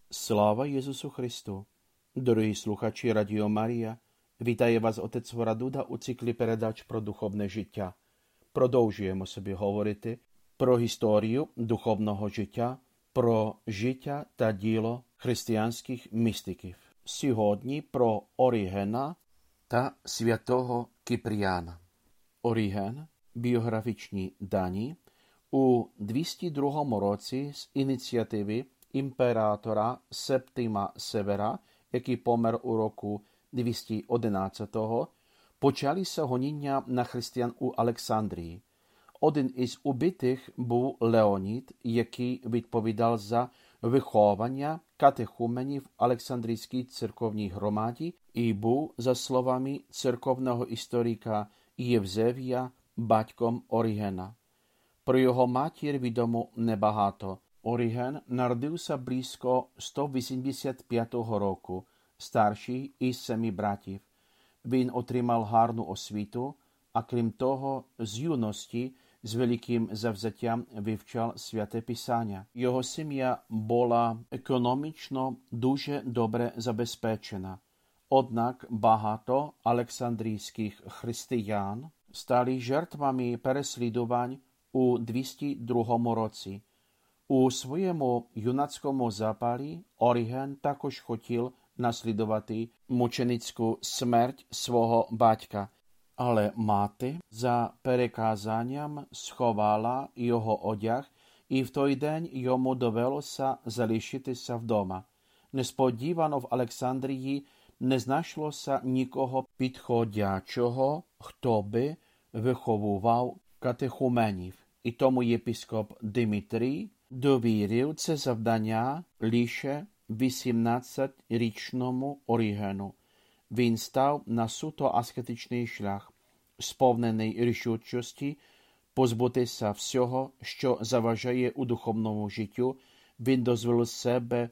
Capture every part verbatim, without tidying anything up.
Слава Єсусу Христу! Дорогі слухачі Радіо Марія, вітає вас отець Варадуда у циклі передач про духовне життя. Продовжуємо собі говорити про історію духовного життя, про життя та діло християнських містиків. Сьогодні про Орігена та святого Кіпріяна. Оріген, біографічні дані, у двісті другому році з ініціативи імператора Септима Севера, який помер у року двісті одинадцятого, почалися гоніння на християн у Олександрії. Один із убитих був Леонід, який відповідав за виховання катехуменів в Олександрійській церковній громаді і був, за словами церковного історика Євзевія, батьком Орігена. Про його матір відомо небагато. Оріген народився близько сто вісімдесят п'ятого року, старший із семи братів. Він отримав гарну освіту, а крім того, з юності з великим завзяттям вивчав святе писання. Його сім'я була економічно дуже добре забезпечена. Однак багато олександрійських християн стали жертвами переслідувань у двісті другому році. У своєму юнацькому запалі Оріген також хотів наслідувати мученицьку смерть свого батька, але мати за переказанням сховала його одяг, і в той день йому довелося залишитися вдома. Несподівано в Олександрії не знайшлося нікого підходячого, хто би виховував катехуменів, і тому єпископ Димитрій довірив це завдання лише вісімнадцятирічному Орігену. Він став на суто аскетичний шлях, сповнений рішучості позбутися всього, що заважає у духовному життю. Він дозволив себе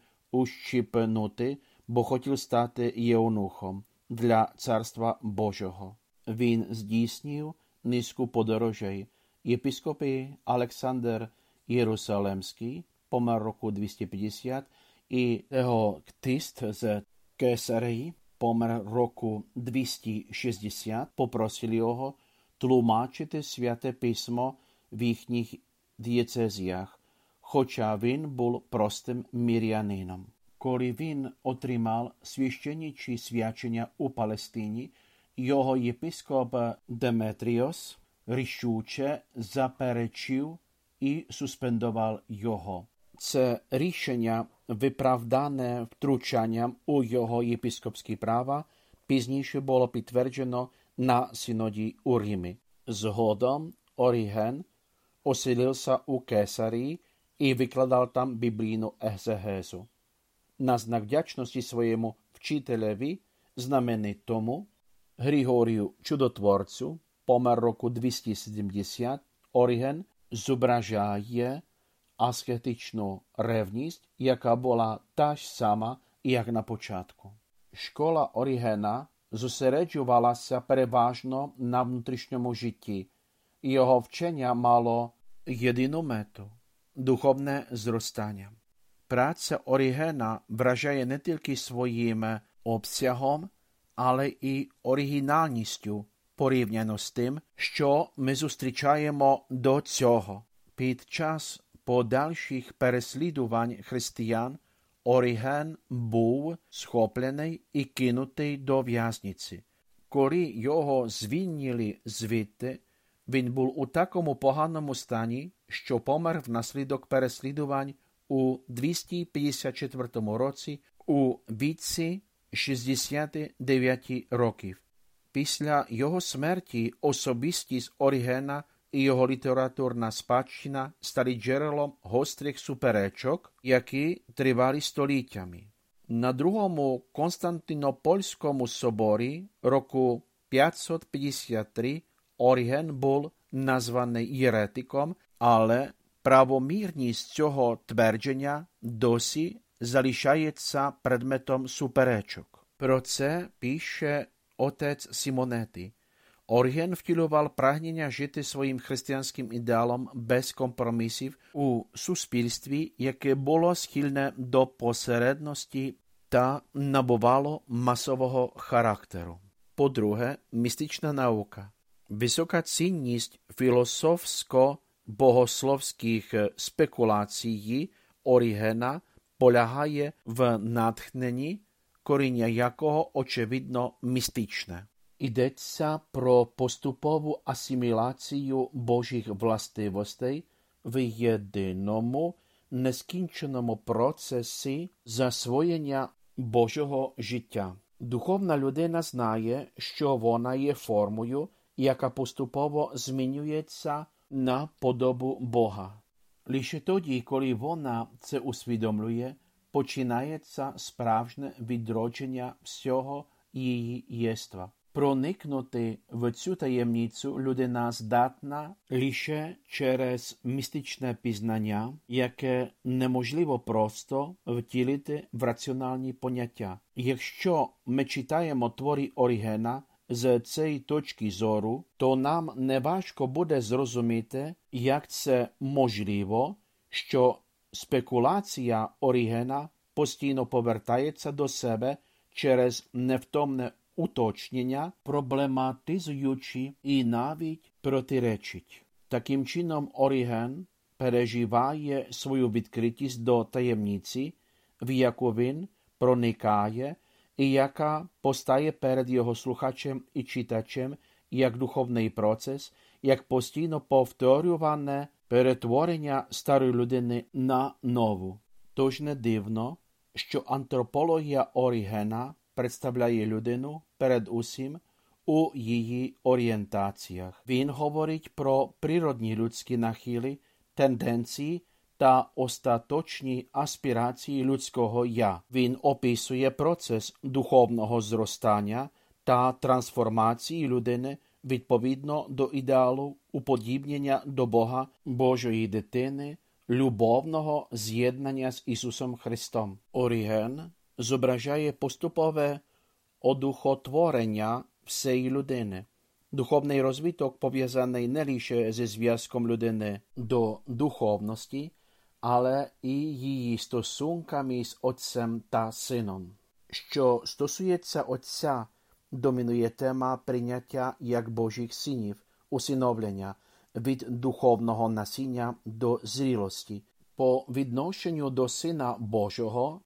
ущипнути, бо хотів стати євнухом для Царства Божого. Він здійснив низку подорожей. Єпископи Олександр Єрусалимський помер року двісті п'ятдесят, і його ктист з Кесарії помер року двісті шістдесят, попросили його тлумачити святе письмо в їхніх дієцезіях, хоча він був простим мирянином. Коли він отримав священничі свячення у Палестині, його єпископ Деметріос рішуче заперечив і суспендував його. Це рішення, виправдане втручанням у його єпископські права, пізніше було підтверджено на синоді у Римі. Згодом Оріген оселився у Кесарії і викладав там біблійну екзегезу. На знак вдячності своєму вчителеві, знаменитому Григорію Чудотворцю, помер року двісті сімдесят, Оріген зображає аскетичну ревність, яка була та ж сама, як на початку. Школа Орігена зосереджувалася переважно на внутрішньому житті. Його вчення мало єдину мету – духовне зростання. Праця Орігена вражає не тільки своїм обсягом, але і оригінальністю порівняно з тим, що ми зустрічаємо до цього. Під час подальших переслідувань християн Оріген був схоплений і кинутий до в'язниці. Коли його звільнили звідти, він був у такому поганому стані, що помер внаслідок переслідувань у двісті п'ятдесят четвертому році у віці шістдесят дев'ять років. Після його смерті особистість Орігена і його літературна спадщина стали джерелом гострих суперечок, які тривали століттями. На другому Константинопольському соборі року п'ятсот п'ятдесят три Оріген був названий єретиком, але правомірність цього твердження досі залишається предметом суперечок. Про це пише отець Симонети. Оріген втілював прагнення жити своїм християнським ідеалом без компромісів у суспільстві, яке було схильне до посередності та набувало масового характеру. По-друге, містична наука. Висока цінність філософсько-богословських спекуляцій Орігена полягає в натхненні, коріння якого очевидно містичне. Йдеться про поступову асиміляцію Божих властивостей в єдиному, нескінченому процесі засвоєння Божого життя. Духовна людина знає, що вона є формою, яка поступово змінюється на подобу Бога. Лише тоді, коли вона це усвідомлює, починається справжнє відродження всього її єства. Проникнути в цю таємницю людина здатна лише через містичне пізнання, яке неможливо просто втілити в раціональні поняття. Якщо ми читаємо твори Орігена з цієї точки зору, то нам неважко буде зрозуміти, як це можливо, що спекуляція Орігена постійно повертається до себе через невтомне уточнення, проблематизуючи і навіть протиречить. Таким чином Оріген переживає свою відкритість до таємниці, в яку він проникає і яка постає перед його слухачем і читачем як духовний процес, як постійно повторюване перетворення старої людини на нову. Тож не дивно, що антропологія Орігена представляє людину перед усім у її орієнтаціях. Він говорить про природні людські нахили, тенденції та остаточні аспірації людського «я». Він описує процес духовного зростання та трансформації людини відповідно до ідеалу уподібнення до Бога, Божої дитини, любовного з'єднання з Ісусом Христом. Оріген зображає поступове одухотворення всієї людини. Духовний розвиток пов'язаний не лише зі зв'язком людини до духовності, але і її стосунками з Отцем та Сином. Що стосується Отця, домінує тема прийняття як Божих синів, усиновлення від духовного насіння до зрілості. По відношенню до Сина Божого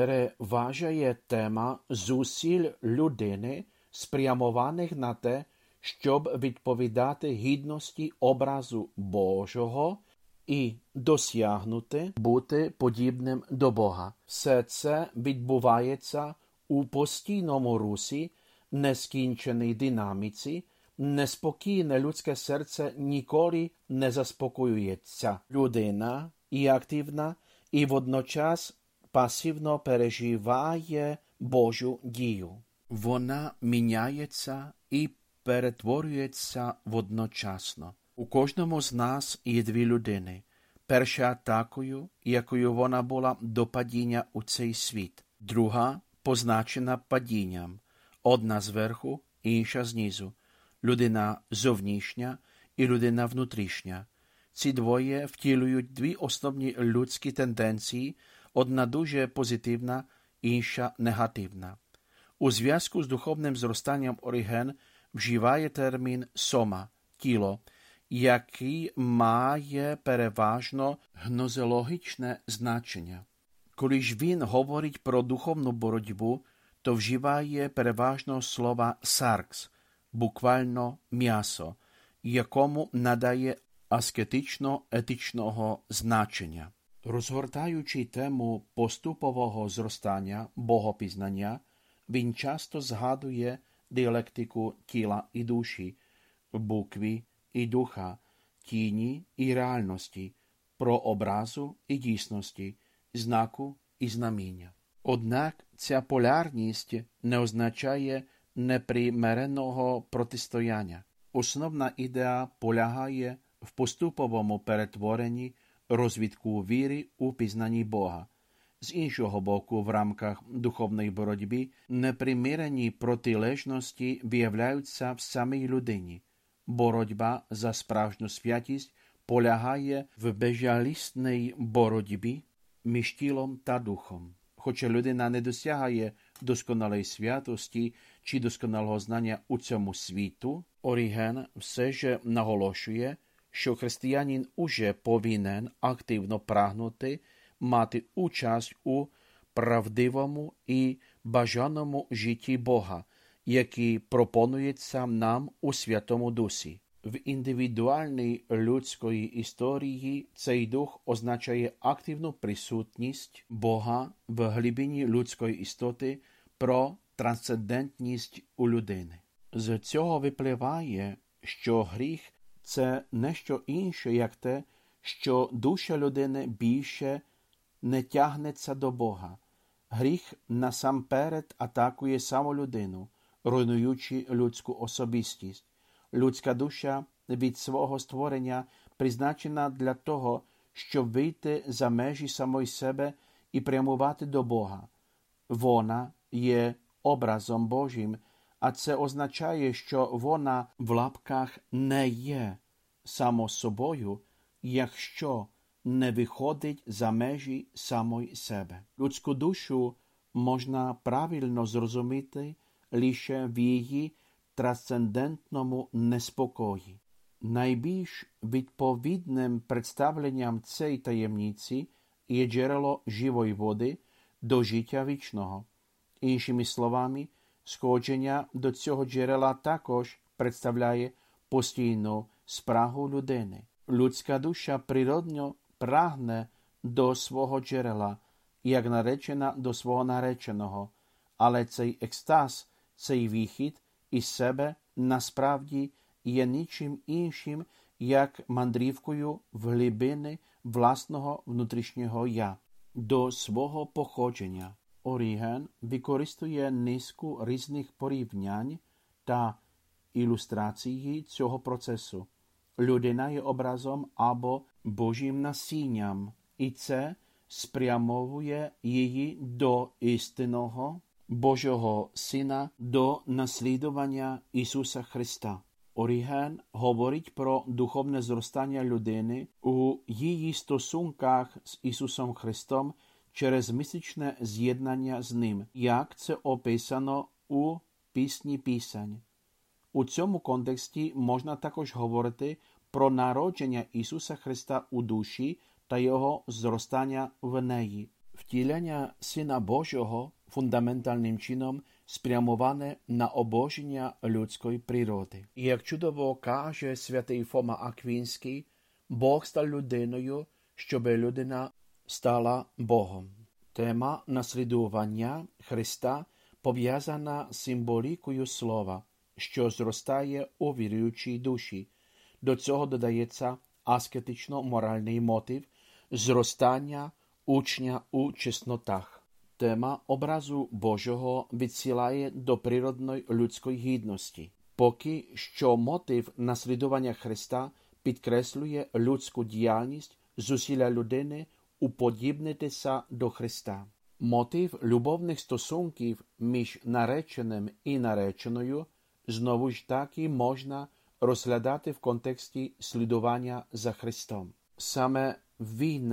переважає тема зусиль людини, спрямованих на те, щоб відповідати гідності образу Божого і досягнути бути подібним до Бога. Все це відбувається у постійному русі, нескінченій динаміці, неспокійне людське серце ніколи не заспокоюється. Людина і активна, і водночас пасивно переживає Божу дію. Вона міняється і перетворюється водночасно. У кожному з нас є дві людини. Перша такою, якою вона була до падіння у цей світ. Друга позначена падінням. Одна зверху, інша знизу. Людина зовнішня і людина внутрішня. Ці двоє втілюють дві основні людські тенденції, одна дуже позитивна, інша негативна. У зв'язку з духовним зростанням Оріген вживає термін «сома» – тіло, який має переважно гнозеологічне значення. Коли ж він говорить про духовну боротьбу, то вживає переважно слова «саркс», буквально «м'ясо», якому надає аскетично-етичного значення. Розгортаючи тему поступового зростання богопізнання, він часто згадує діалектику тіла і душі, букви і духа, тіні і реальності, прообразу і дійсності, знаку і знаміння. Однак ця полярність не означає непримиреного протистояння. Основна ідея полягає в поступовому перетворенні розвитку віри у пізнанні Бога. З іншого боку, в рамках духовної боротьби непримирені протилежності виявляються в самій людині. Боротьба за справжню святість полягає в безжалісній боротьбі між тілом та духом. Хоча людина не досягає досконалої святості чи досконалого знання у цьому світу, Оріген все ж наголошує, що християнин уже повинен активно прагнути мати участь у правдивому і бажаному житті Бога, який пропонується нам у Святому Дусі. В індивідуальній людської історії цей дух означає активну присутність Бога в глибині людської істоти про трансцендентність у людини. З цього випливає, що гріх – це не що інше, як те, що душа людини більше не тягнеться до Бога. Гріх насамперед атакує саму людину, руйнуючи людську особистість. Людська душа від свого створення призначена для того, щоб вийти за межі самої себе і прямувати до Бога. Вона є образом Божим, а це означає, що вона в лапках не є само собою, якщо не виходить за межі самої себе. Людську душу можна правильно зрозуміти лише в її трансцендентному неспокої. Найбільш відповідним представленням цієї таємниці є джерело живої води до життя вічного. Іншими словами, сходження до цього джерела також представляє постійну спрагу людини. Людська душа природньо прагне до свого джерела, як наречена до свого нареченого, але цей екстаз, цей вихід із себе насправді є нічим іншим, як мандрівкою в глибини власного внутрішнього «я». До свого походження Оріген використовує низку різних порівнянь та ілюстрацій цього процесу. Людина є образом або Божим насінням, і це спрямовує її до істинного Божого Сина, до наслідування Ісуса Христа. Оріген говорить про духовне зростання людини у її стосунках з Ісусом Христом через містичне з'єднання з Ним, як це описано у Пісні Пісень. У цьому контексті можна також говорити про народження Ісуса Христа у душі та Його зростання в неї. Втілення Сина Божого фундаментальним чином спрямоване на обоження людської природи. І як чудово каже святий Фома Аквінський, Бог став людиною, щоб людина стала Богом. Тема наслідування Христа пов'язана з символікою слова, що зростає у віруючій душі. До цього додається аскетично-моральний мотив зростання учня у чеснотах. Тема образу Божого відсилає до природної людської гідності. Поки що мотив наслідування Христа підкреслює людську діяльність, зусилля людини уподібнитися до Христа. Мотив любовних стосунків між нареченим і нареченою знову ж таки можна розглядати в контексті слідування за Христом. Саме Він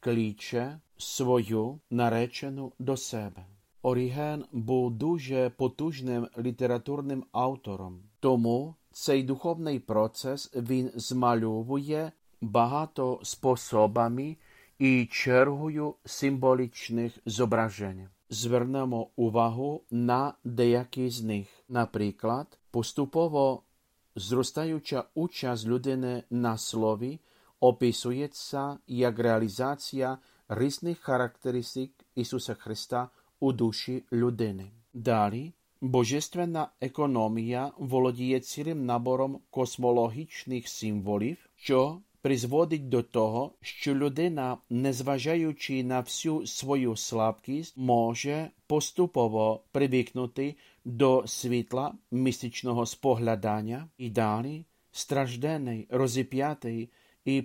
кличе свою наречену до себе. Оріген був дуже потужним літературним автором, тому цей духовний процес він змальовує багато способами і чергою символічних зображень. Звернемо увагу на деякі з них. Наприклад, поступово зростаюча участь людини на слові описується як реалізація різних характеристик Ісуса Христа у душі людини. Далі, божественна економія володіє цілим набором космологічних символів, що призводить до того, що людина, незважаючи на всю свою слабкість, може поступово привикнути до світла містичного споглядання і далі, страждений, розіп'ятий і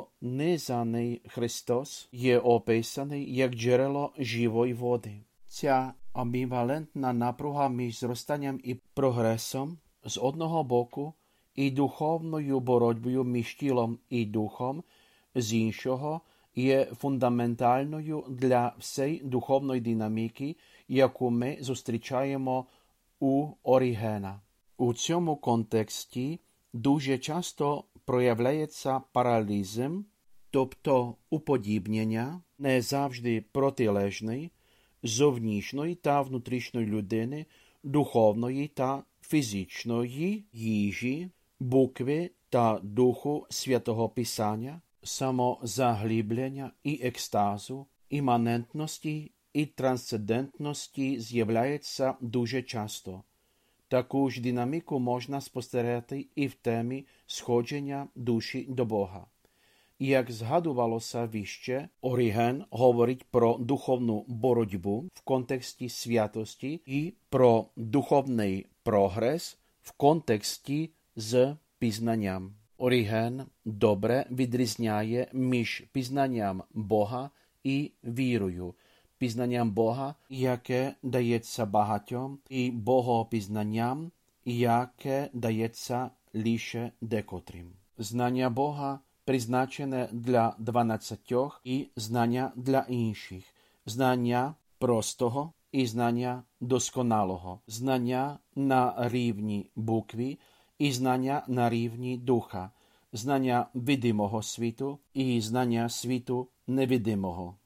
пронизаний Христос є описаний як джерело живої води. Ця амбівалентна напруга між зростанням і прогресом з одного боку і духовною боротьбою між тілом і духом з іншого є фундаментальною для всієї духовної динаміки, яку ми зустрічаємо у Орігена. У цьому контексті дуже часто проявляється паралізм, тобто уподібнення, не завжди протилежний, зовнішньої та внутрішньої людини, духовної та фізичної їжі, букви та духу Святого Писання, самозаглиблення і екстазу, іманентності і трансцендентності з'являється дуже часто. Таку ж динаміку можна спостерігати і в темі сходження душі до Бога. Як згадувалося вище, Оріген говорить про духовну боротьбу в контексті святості і про духовний прогрес в контексті з пізнанням. Оріген добре відрізняє між пізнанням Бога і вірою, пізнанням Бога, яке дається багатьом, і богопізнанням, яке дається лише декотрим. Знання Бога призначене для дванадцятьох і знання для інших, знання простого і знання досконалого, знання на рівні букви і знання на рівні духа, знання видимого світу і знання світу невидимого.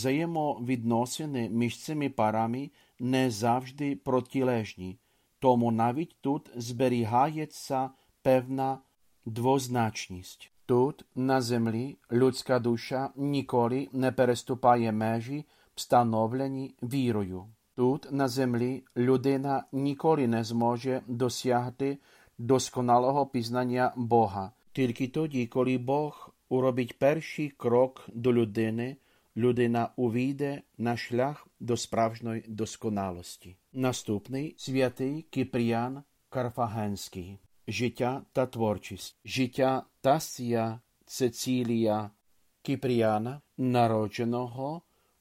Взаємовідносини між цими парами не завжди протилежні, тому навіть тут зберігається певна двозначність. Тут, на землі, людська душа ніколи не переступає межі, встановлені вірою. Тут, на землі, людина ніколи не зможе досягти досконалого пізнання Бога. Тільки тоді, коли Бог уробить перший крок до людини, людина увійде на шлях до справжньої досконалості. Наступний – святий Кипріан Карфагенський. Життя та творчість. Життя Тасія Цецілія Кипріана, народженого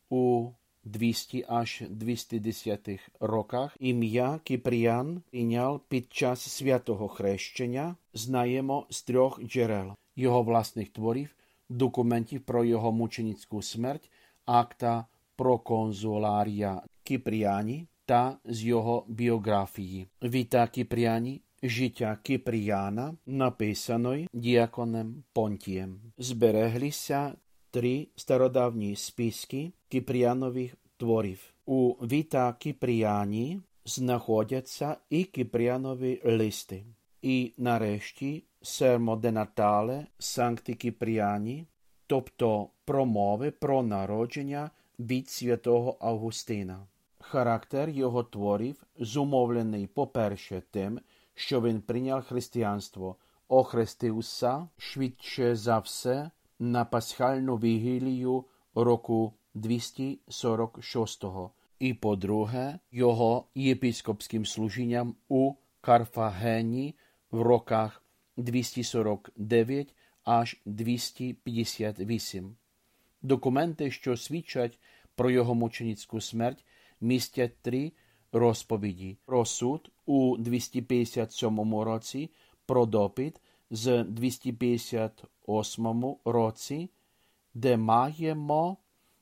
у двісті аж двісті десятих роках. Ім'я Кипріан прийняв під час святого хрещення, знаємо з трьох джерел. Його власних творів, документів про його мученицьку смерть, акта проконсуларія Кипріані та з його біографії. Віта Кипріані, життя Кипріана, написаної діаконом Понтієм. Збереглися три стародавні списки Кипріанових творів. У Віта Кипріані знаходяться і Кипріанові листи. І нарешті Sermo de Natale Sancti Кипріані, тобто промови про народження від святого Августина. Характер його творів зумовлений, по-перше, тим, що він прийняв християнство, охрестився швидше за все на пасхальну вігілію року двісті сорок шостого, і, по-друге, його єпископським служінням у Карфагені в роках двісті сорок дев'ять аж двісті п'ятдесят вісім. Документи, що свідчать про його мученицьку смерть, містять три розповіді: про суд у двісті п'ятдесят сьомому році, про допит з двісті п'ятдесят восьмому році, де маємо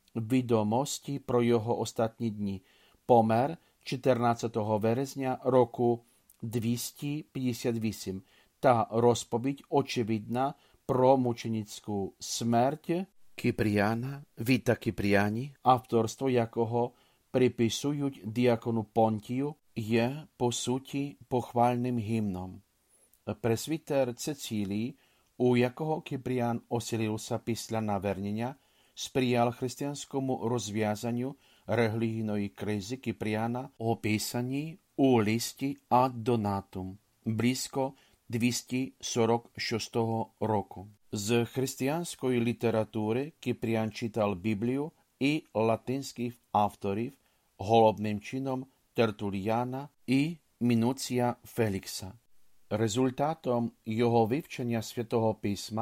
відомості про його останні дні. Помер чотирнадцятого березня року двісті п'ятдесят вісім та розповідь очевидна про мученицьку смерть Кипріана, Віта Кипріані, авторство якого приписують діакону Понтію, є, по суті, похвальним гімном. Пресвітер Цецілій, у якого Кипріан оселився після навернення, сприяв християнському розв'язанню релігійної кризи Кипріана, описаній у листі Ad Donatum, близько двісті сорок шостого року. З християнської літератури Кипріан читав Біблію і латинських авторів, головним чином Тертуліана і Мінуція Фелікса. Результатом його вивчення Святого Письма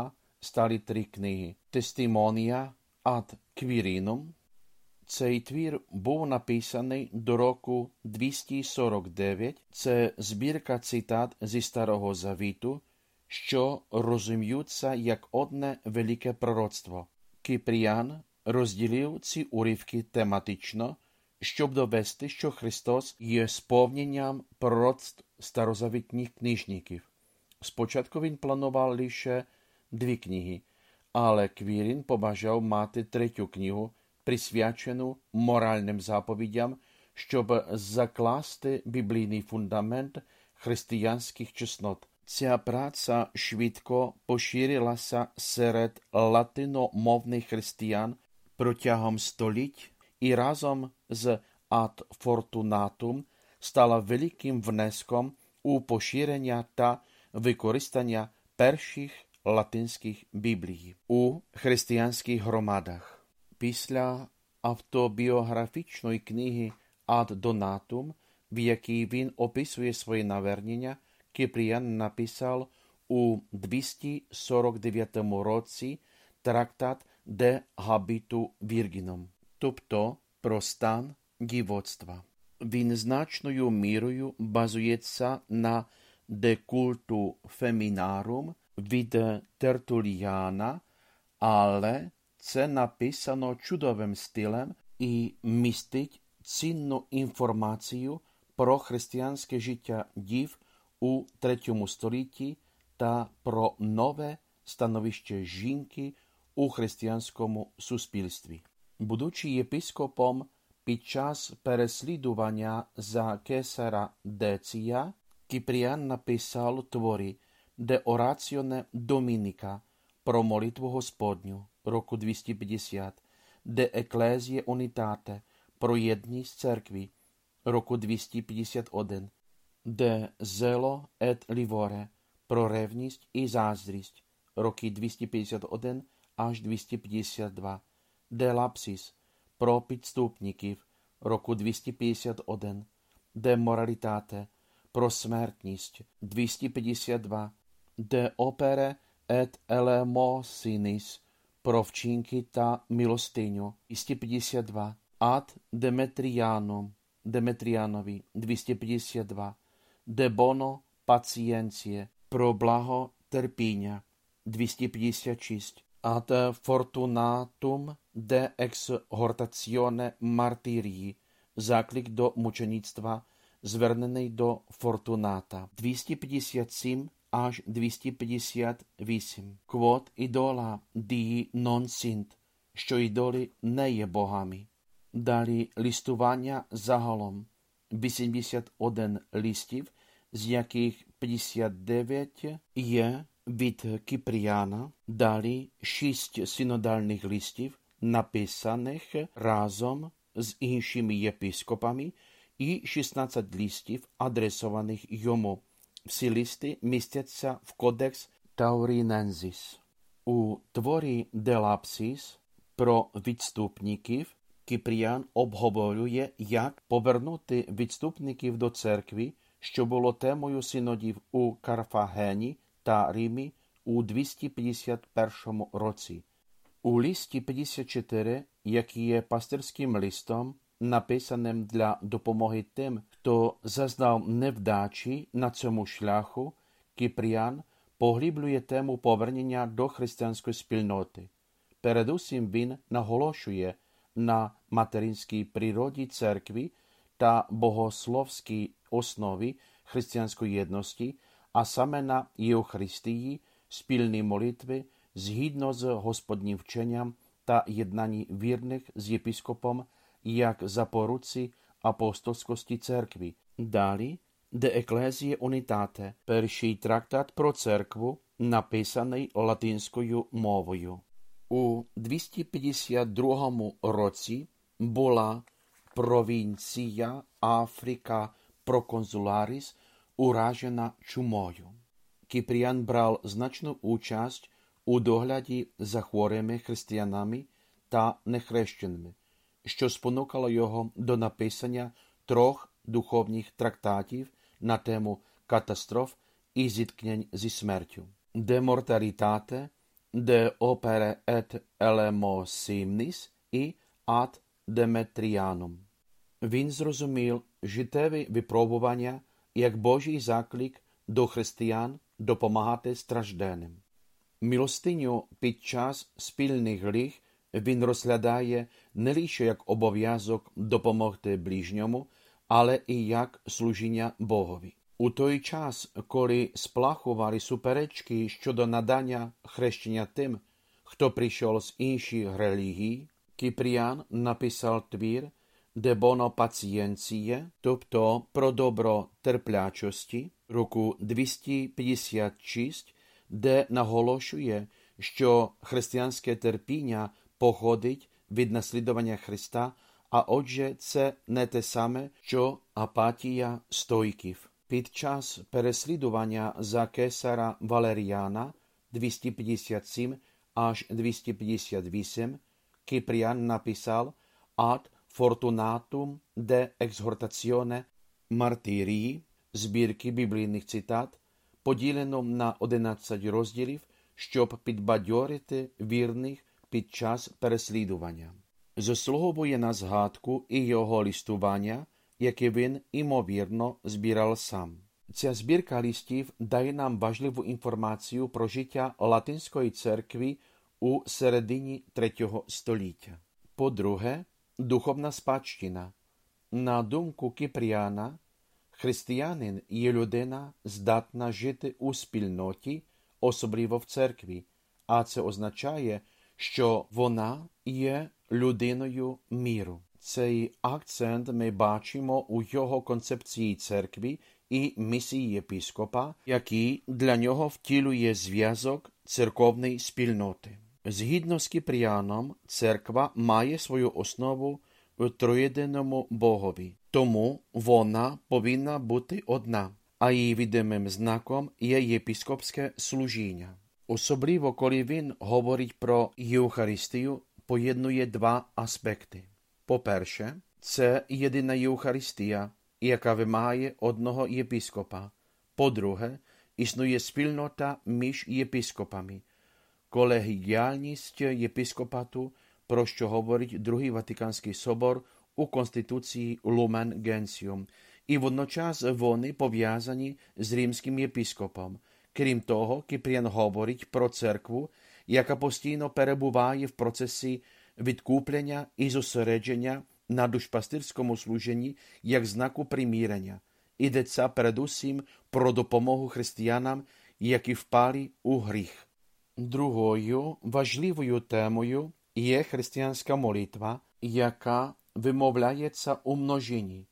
стали три книги Testimonia ad Quirinum. Цей твір був написаний до року двісті сорок дев'ять. Це збірка цитат зі Старого Завіту, що розуміються як одне велике пророцтво. Кіпріан розділив ці уривки тематично, щоб довести, що Христос є сповненням пророцтв старозавітніх книжників. Спочатку він планував лише дві книги, але Квірін побажав мати третю книгу, присвячену моральним заповідям, щоб закласти біблійний фундамент християнських чеснот. Ця праця швидко поширилася серед латиномовних християн протягом століть і разом з Ad Fortunatum стала великим внеском у поширення та використання перших латинських біблій у християнських громадах. Після автобіографічної книги Ad Donatum, в якій він описує свої навернення, Кіпріан написав у двісті сорок дев'ятому році трактат De Habitu Virginum, тобто про стан дівоцтва. Він значною мірою базується на De Cultu Feminarum від Тертуліана, але це написано чудовим стилем і містить цінну інформацію про християнське життя дів у третьому столітті та про нове становище жінки у християнському суспільстві. Будучи єпископом під час переслідування за кесаря Деція, Кіпріан написав твори De Oratione Dominica про молитву Господню року двісті п'ятдесят, De Ecclesiae Unitate про єдність церкви року двісті п'ятдесят один, De Zelo et Livore про ревність і заздрість роки двісті п'ятдесят один аж двісті п'ятдесят два, De Lapsis про підступників року двісті п'ятдесят один, De Moralitate про смертність двісті п'ятдесят два, De Opere et Elemosinis про вчинки та милостиню двісті п'ятдесят два, Ad Demetrianum Деметріанові двісті п'ятдесят два, De Bono Patientiae про благо терпіння двісті п'ятдесят шість, Ad Fortunatum De Exhortatione Martyrii заклик до мучеництва, звернений до Фортуната двісті п'ятдесят сім аж двісті п'ятдесят вісім. Quod idola dii non sint, що ідоли не є богами. Далі листування загалом вісімдесят один листів, з яких п'ятдесят дев'ять є від Кіпріана. Далі шість синодальних листів, написаних разом з іншими єпископами, і шістнадцять листів, адресованих йому. Всі листи містяться в Кодекс Taurinensis. У творі De Lapsis про відступників Кіпріан обговорює, як повернути відступників до церкви, що було темою синодів у Карфагені та Римі у двісті п'ятдесят першому році. У листі п'ятдесят чотири, який є пастирським листом, написаним для допомоги тим, хто зазнав невдачі на цьому шляху, Кіпріан поглиблює тему повернення до християнської спільноти. Передусім він наголошує на материнській природі церкви та богословській основі християнської єдності, а саме на Євхаристії, спільні молитви, згідно з Господнім вченням та єднанні вірних з єпископом, як запоруці апостольськості церкви. Далі De Ecclesiae Unitate, перший трактат про церкву, написаний латинською мовою. У двісті п'ятдесят другому році була провінція Африка Проконсуларіс уражена чумою. Кіпріан брав значну участь у догляді за хворими християнами та нехрещеними, що спонукало його до написання трьох духовних трактатів на тему катастроф і зіткнень зі смертю. De Mortalitate de opere et elemosimnis і ad Demetrianum. Він зрозумів життєві випробування як Божий заклик до християн допомагати стражденим. Милостиню під час спільних гріх він розглядає не лише як обов'язок допомогти ближньому, але і як служіння Богові. У той час, коли сплахували суперечки щодо надання хрещення тим, хто прийшов з інших релігій, Кіпріан написав твір «De bono pacientiae», тобто «Про добро терплячості», року двісті п'ятдесят шість, де наголошує, що християнське терпіння походить від наслідування Христа, а отже це не те саме, що апатія стоїків. Під час переслідування за кесара Валеріана двісті п'ятдесят сім аж двісті п'ятдесят вісім Кіпріан написав «Ad Fortunatum de Exhortatione Martyrii», збірки біблійних цитат, поділено на одинадцять розділів, щоб підбадьорити вірних під час переслідування. Заслуговує на згадку і його листування, яке він, імовірно, збирав сам. Ця збірка листів дає нам важливу інформацію про життя Латинської церкви у середині третього століття. По-друге, духовна спадщина. На думку Кіпріана, християнин є людина, здатна жити у спільноті, особливо в церкві, а це означає, що вона є людиною миру. Цей акцент ми бачимо у його концепції церкви і місії єпископа, який для нього втілює зв'язок церковної спільноти. Згідно з Кіпріаном, церква має свою основу в троєдиному Богові, тому вона повинна бути одна, а її відомим знаком є єпископське служіння. Особливо, коли він говорить про Євхаристію, поєднує два аспекти. По-перше, це єдина Євхаристія, яка вимагає одного єпископа. По-друге, існує спільнота між єпископами, колегіальність єпископату, про що говорить Другий Ватиканський собор у Конституції Lumen Gentium, і водночас вони пов'язані з римським єпископом. Крім того, Кіпріан говорить про церкву, яка постійно перебуває в процесі відкуплення і зосередження на душпастирському служенні як знаку примирення. Йдеться передусім про допомогу християнам, які впали у гріх. Другою важливою темою є християнська молитва, яка вимовляється у множині.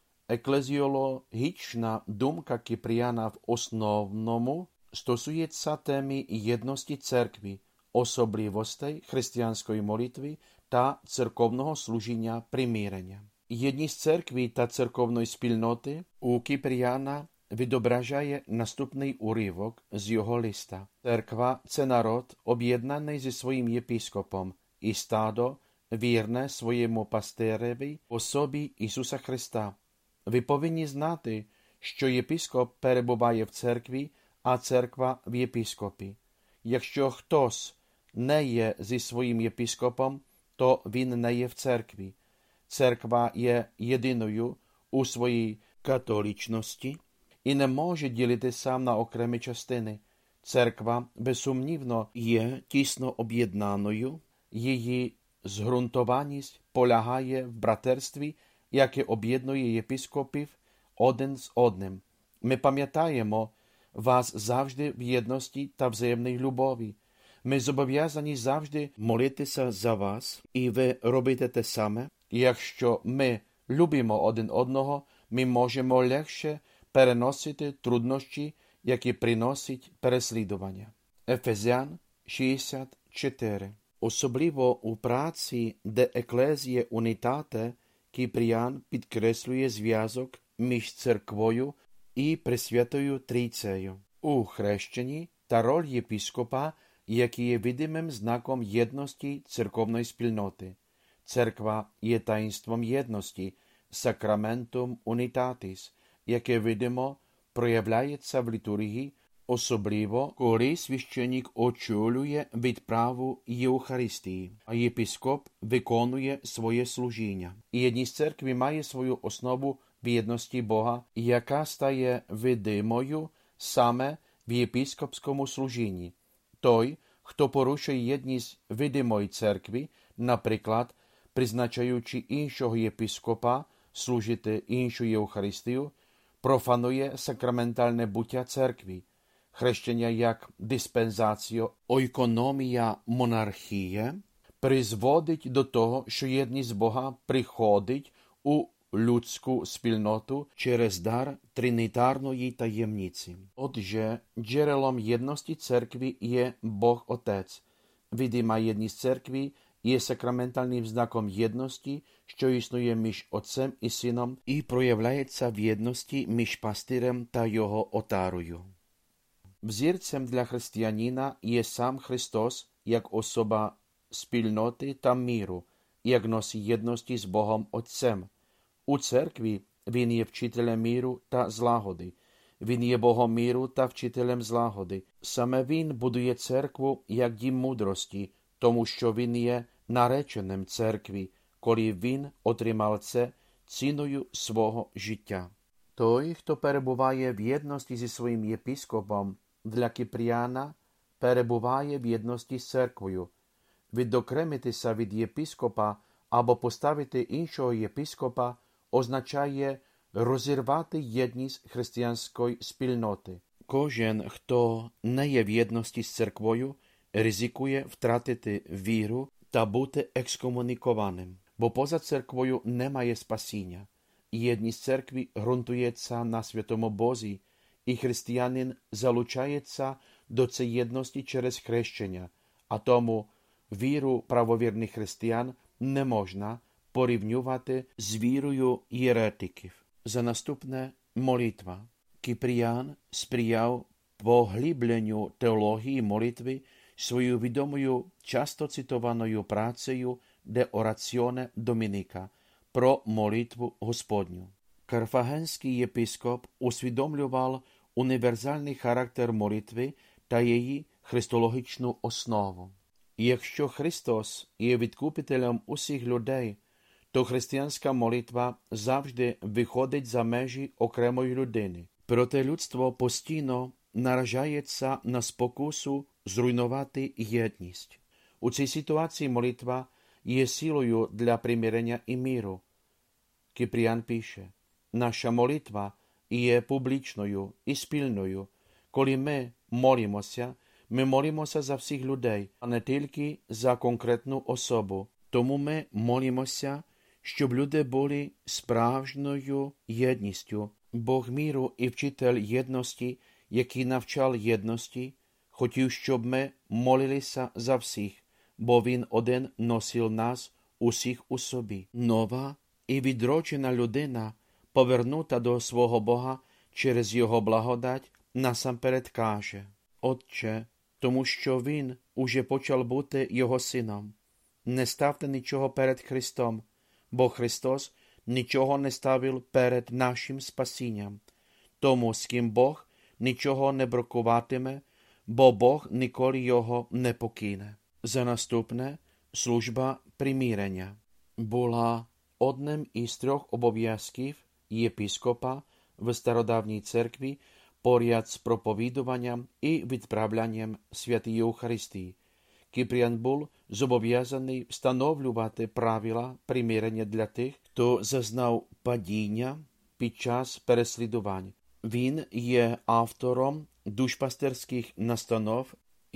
Еклезіологічна думка Кіпріана в основному стосується теми єдності церкви, особливостей християнської молитви та церковного служіння примирення. Єдність церкви та церковної спільноти у Кіпріана відображає наступний уривок з його листа. Церква – це народ, об'єднаний зі своїм єпископом, і стадо, вірне своєму пастиреві в особі Ісуса Христа. Ви повинні знати, що єпископ перебуває в церкві, а церква в єпископі. Якщо хтось не є зі своїм єпископом, то він не є в церкві. Церква є єдиною у своїй католічності і не може ділитися на окремі частини. Церква, безсумнівно, є тісно об'єднаною, її зґрунтованість полягає в братерстві, яке об'єднує єпископів один з одним. Ми пам'ятаємо вас завжди в єдності та взаємній любові. Ми зобов'язані завжди молитися за вас, і ви робите те саме. Якщо ми любимо один одного, ми можемо легше переносити труднощі, які приносять переслідування. Ефезян шістдесят чотири. Особливо у праці «De Ecclesiae Unitate» Кіпріан підкреслює зв'язок між церквою і Пресвятою Трійцею у хрещенні та роль єпископа, який є видимим знаком єдності церковної спільноти. Церква є таїнством єдності, сакраментом унітатис, яке видимо проявляється в літургії особливо, коли священник очолює відправу Євхаристії, а єпископ виконує своє служіння. І єдність церкви має свою основу в єдності Бога, яка стає видимою саме в єпископському служінні. Той, хто порушує єдність видимої церкви, наприклад, призначаючи іншого єпископа служити іншу Євхаристію, профанує сакраментальне буття церкви. Хрещення як диспенсацію, ойкономія монархії призводить до того, що єдність Бога приходить у людську спільноту через дар тринітарної таємниці. Отже, джерелом єдності церкви є Бог Отець. Видима єдність церкви є сакраментальним знаком єдності, що існує між Отцем і Сином і проявляється в єдності між пастирем та його отарою. Взірцем для християнина є сам Христос як особа спільноти та миру, як носій єдності з Богом Отцем. У церкві він є вчителем миру та злагоди. Він є Богом миру та вчителем злагоди. Саме він будує церкву як дім мудрості, тому що він є нареченим церкві, коли він отримав це ціною свого життя. Той, хто перебуває в єдності зі своїм єпископом, для Кіпріяна перебуває в єдності з церквою. Відокремитися від єпископа або поставити іншого єпископа означає розірвати єдність християнської спільноти. Кожен, хто не є в єдності з церквою, ризикує втратити віру та бути екскомунікованим, бо поза церквою немає спасіння. Єдність церкви ґрунтується на Святому Бозі, і християнин залучається до цієї єдності через хрещення, а тому віру правовірних християн не можна порівнювати з вірою єретиків. За наступне молитва. Кіпріян сприяв поглибленню теології молитви своєю відомою, часто цитованою працею «De Oratione Dominica» про молитву Господню. Карфагенський єпископ усвідомлював універсальний характер молитви та її христологічну основу. Якщо Христос є відкупителем усіх людей, то християнська молитва завжди виходить за межі окремої людини. Проте людство постійно наражається на спокусу зруйнувати єдність. У цій ситуації молитва є силою для примирення і миру. Кіпріян пише: наша молитва є публічною і спільною. Коли ми молимося, ми молимося за всіх людей, а не тільки за конкретну особу. Тому ми молимося, щоб люди були справжньою єдністю. Бог миру і вчитель єдності, який навчав єдності, хотів, щоб ми молилися за всіх, бо він один носив нас усіх у собі. Нова і відроджена людина, повернута до свого Бога через його благодать, насамперед каже: Отче, тому що він уже почав бути його сином. Не ставте нічого перед Христом, бо Христос нічого не ставив перед нашим спасінням. Тому, з ким Бог нічого не бракуватиме, бо Бог ніколи його не покине. За наступне служба примирення була одним із трьох обов'язків єпископа в стародавній церкві поряд з проповідуванням і відправлянням святої Євхаристії. Кіпріян був зобов'язаний встановлювати правила примирення для тих, хто зазнав падіння під час переслідувань. Він є автором душпастерських настанов,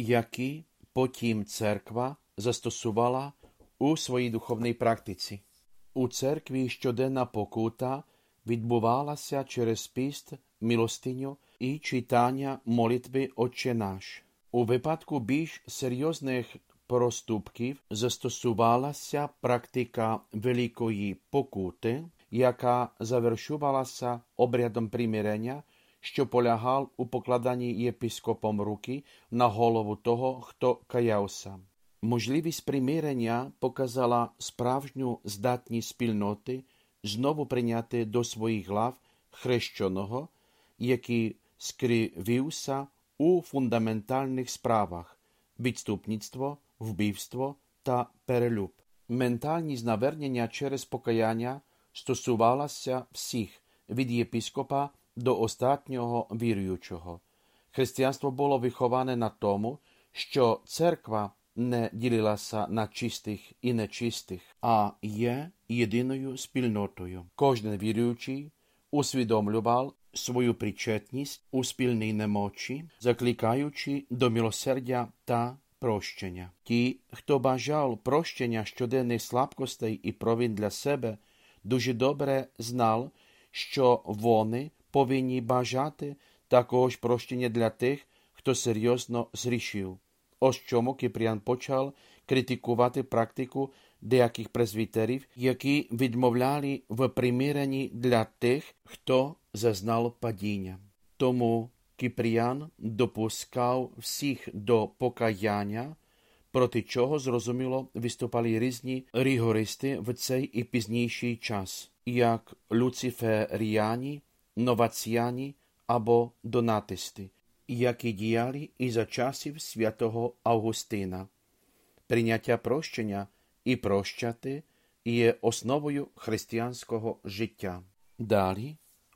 які потім церква застосувала у своїй духовній практиці. У церкві щоденна покута відбувалася через піст, милостиню і читання молитви «Отче наш». У випадку більш серйозних проступків застосувалася практика великої покути, яка завершувалася обрядом примирення, що полягав у покладанні єпископом руки на голову того, хто каявся. Можливість примирення показала справжню здатність спільноти знову прийняти до своїх глав хрещеного, який скривився у фундаментальних справах – відступництво, вбивство та перелюб. Ментальність навернення через покаяння стосувалася всіх, від єпископа до останнього віруючого. Християнство було виховане на тому, що церква не ділилася на чистих і нечистих, а є єдиною спільнотою. Кожен віруючий усвідомлював свою причетність у спільній немочі, закликаючи до милосердя та прощення. Ті, хто бажав прощення щоденних слабкостей і провин для себе, дуже добре знав, що вони повинні бажати також прощення для тих, хто серйозно зрішив. Ось чому Кіпріян почав критикувати практику деяких презвітерів, які відмовляли в примиренні для тих, хто зазнав падіння. Тому Кіпріян допускав всіх до покаяння, проти чого, зрозуміло, виступали різні ригористи в цей і пізніший час, як люциферіяні, новаціяні або донатисти, які діяли і за часів святого Августина. Прийняття прощення і прощати є основою християнського життя. Далі,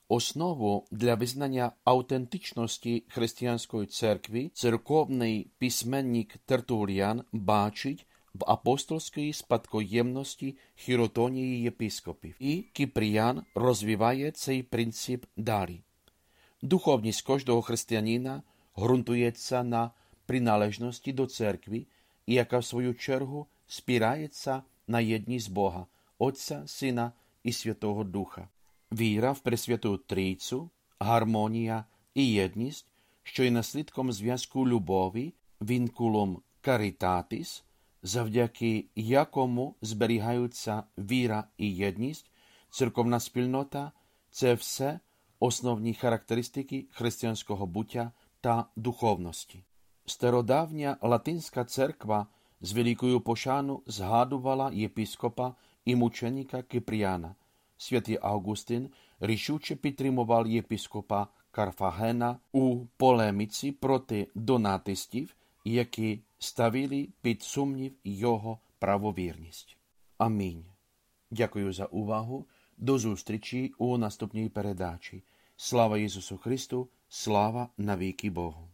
основу для визнання автентичності християнської церкви церковний письменник Тертуліан бачить в апостольській спадкоємності хіротонії єпископів. І Кіпріян розвиває цей принцип далі. Духовність кожного християнина ґрунтується на приналежності до церкви, яка в свою чергу спирається на єдність Бога, Отця, Сина і Святого Духа. Віра в Пресвяту Трійцю, гармонія і єдність, що є наслідком зв'язку любові, вінкулом каритатис, завдяки якому зберігаються віра і єдність, церковна спільнота – це все основні характеристики християнського буття та духовності. Стародавня латинська церква з великою пошану згадувала єпископа і мученика Кіпріяна. Святий Августин рішуче підтримував єпископа Карфагена у полеміці проти донатистів, які ставили під сумнів його правовірність. Амінь. Дякую за увагу. До зустрічі у наступній передачі. Слава Ісусу Христу, слава навіки Богу.